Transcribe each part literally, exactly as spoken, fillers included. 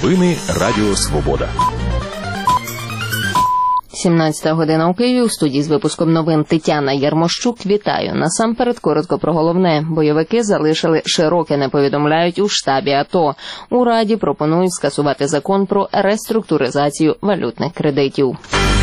Новини Радіо Свобода. сімнадцята година у Києві. У студії з випуском новин Тетяна Ярмощук. Вітаю. Насамперед коротко про головне. Бойовики залишили Широкине, повідомляють у штабі АТО. У Раді пропонують скасувати закон про реструктуризацію валютних кредитів.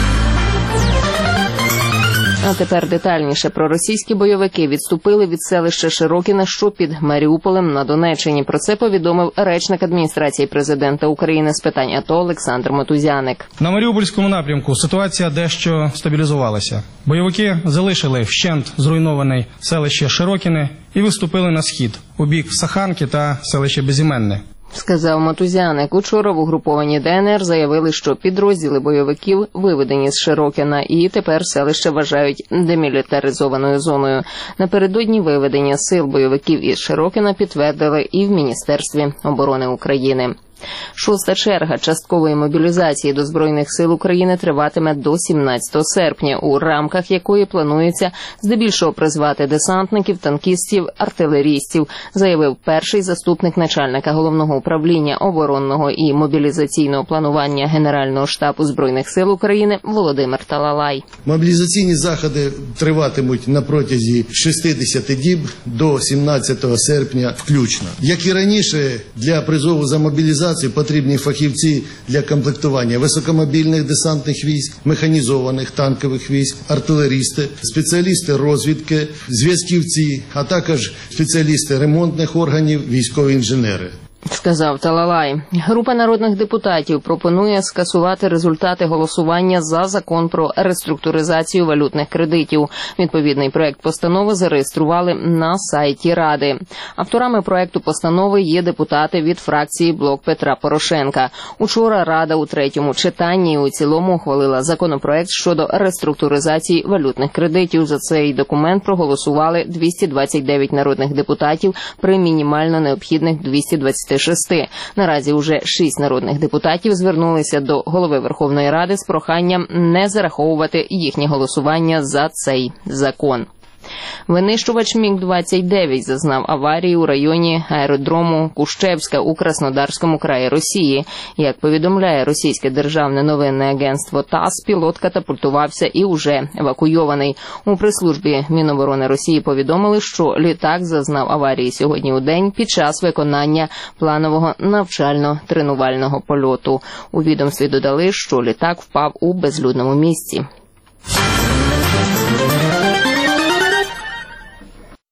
А тепер детальніше. Проросійські бойовики відступили від селища Широкине, що під Маріуполем на Донеччині. Про це повідомив речник адміністрації президента України з питань АТО Олександр Мотузяник. На Маріупольському напрямку ситуація дещо стабілізувалася. Бойовики залишили вщент зруйноване селище Широкине і виступили на схід, у бік Саханки та селище Безіменне. Сказав Мотузяник. Учора в угрупованні ДНР заявили, що підрозділи бойовиків виведені з Широкина і тепер селище вважають демілітаризованою зоною. Напередодні виведення сил бойовиків із Широкина підтвердили і в Міністерстві оборони України. Шоста черга часткової мобілізації до Збройних сил України триватиме до сімнадцятого серпня, у рамках якої планується здебільшого призвати десантників, танкістів, артилерістів, заявив перший заступник начальника Головного управління оборонного і мобілізаційного планування Генерального штабу Збройних сил України Володимир Талалай. Мобілізаційні заходи триватимуть на протязі шістдесят діб до сімнадцятого серпня включно. Як і раніше, для призову за мобілізацію потрібні фахівці для комплектування високомобільних десантних військ, механізованих танкових військ, артилерісти, спеціалісти розвідки, зв'язківці, а також спеціалісти ремонтних органів, військові інженери. Сказав Талалай. Група народних депутатів пропонує скасувати результати голосування за закон про реструктуризацію валютних кредитів. Відповідний проект постанови зареєстрували на сайті Ради. Авторами проекту постанови є депутати від фракції «Блок Петра Порошенка». Учора Рада у третьому читанні і у цілому ухвалила законопроект щодо реструктуризації валютних кредитів. За цей документ проголосували двісті двадцять дев'ять народних депутатів при мінімально необхідних двісті двадцяти шести. Наразі уже шість народних депутатів звернулися до Голови Верховної Ради з проханням не зараховувати їхнє голосування за цей закон. Винищувач Міг двадцять дев'ять зазнав аварії у районі аеродрому Кущевська у Краснодарському краї Росії. Як повідомляє російське державне новинне агентство ТАСС, пілот катапультувався і уже евакуйований. У прес-службі Міноборони Росії повідомили, що літак зазнав аварії сьогодні у день під час виконання планового навчально-тренувального польоту. У відомстві додали, що літак впав у безлюдному місці.